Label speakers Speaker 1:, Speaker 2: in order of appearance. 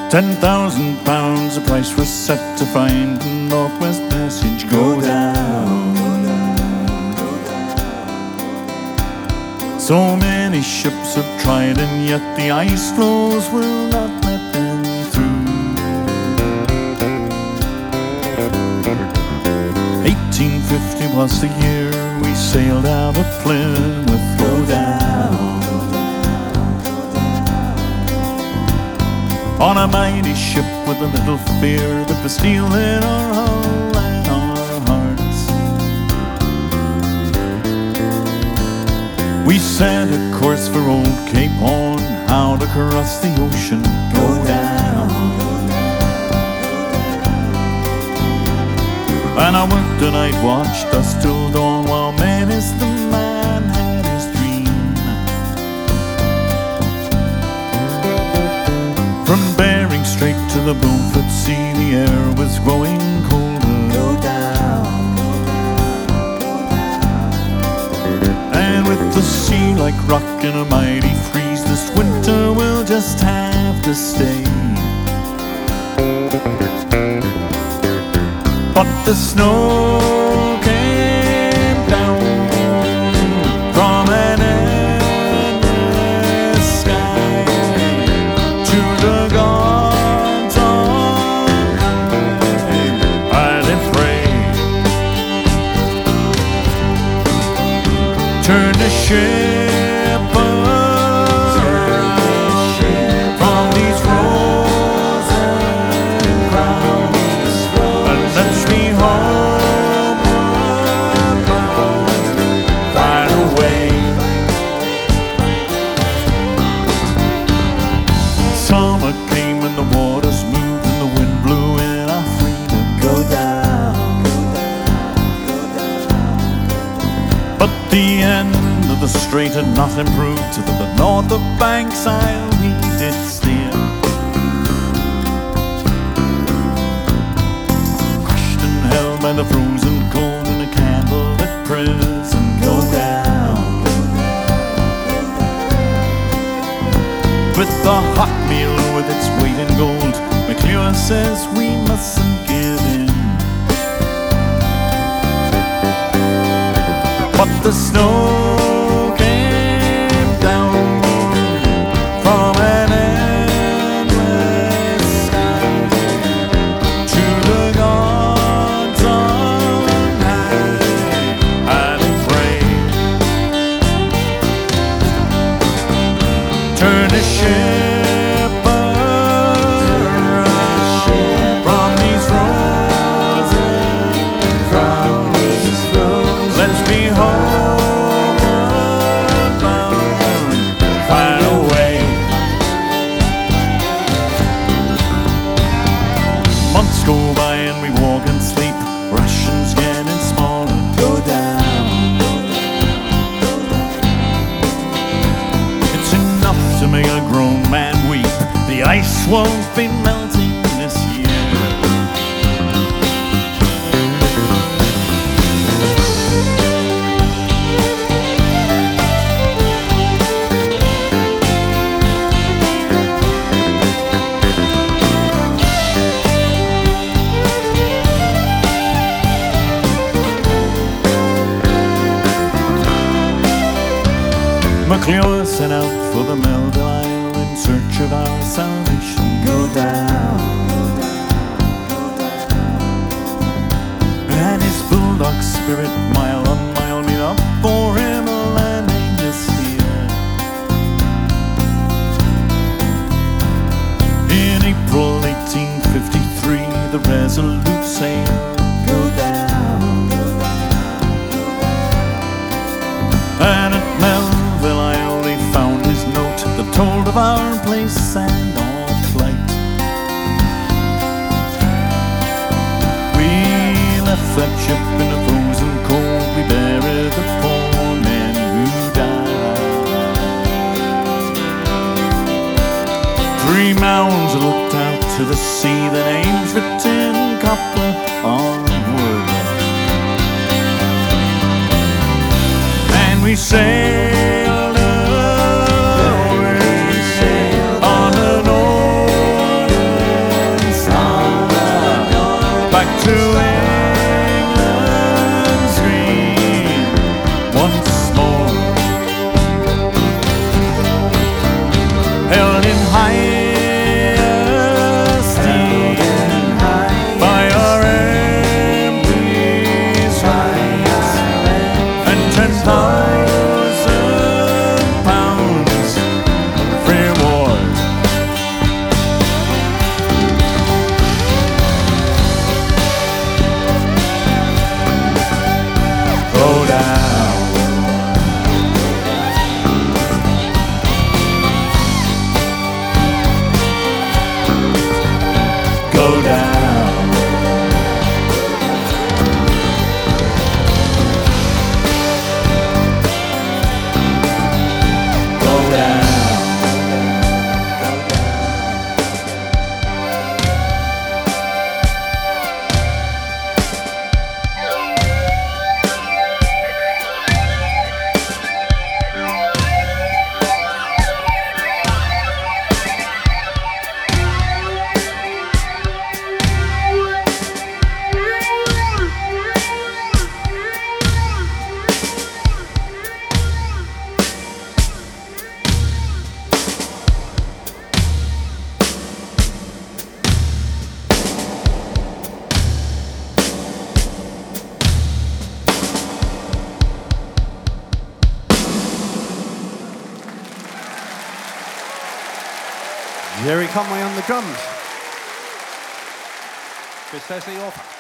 Speaker 1: £10,000 the price was set to find the Northwest Passage go down. So many ships have tried, and yet the ice floes will not let them through. 1850 was the year we sailed out of Plymouth, go down. On a mighty ship with a little fear that was stealing our hull and our hearts. We set a course for old Cape Horn, out across the ocean, go down. And I worked a night watch, dusk till dawn, while Menace the man had his dream. From Bering Strait to the Beaufort Sea, the air was growing colder, go down. And with the sea like rock in a mighty freeze, this winter we'll just have to stay. But the snow came down from an endless sky to the gods on high. I did pray, turn the ship around from these frozen crowds, and let's be homeward bound, find a way. Summer came and the waters moved and the wind blew in our freedom, go down. But the end of the strait had not improved. To the north of Banks Isle we did steer, crushed and held by the frozen cold in a candlelit prison, go down. With the hot meal with its weight in gold, McClure says we mustn't give in. But the snow came down from an endless sky to the gods on high. I did pray, turn the ship around from these frozen crowds. Let's be homeward bound, find a way. Months go by and we walk and sleep, rations getting smaller, go down. It's enough to make a grown man weep. The ice won't be melting this year. McClure set out for the Melville Isle in search of our salvation, go down. And his bulldog spirit mile on mile made up for him a landing this year. In April 1853 the Resolute sailed, go down. And at Melville Isle they found his note that told of our place and our flight. We left that ship in a frozen cold, we buried the poor men who died. 3 mounds looked out to the sea, the names written in copper on wood. And we sailed away on the northern
Speaker 2: Jerry Conway on the drums. Chris Leslie off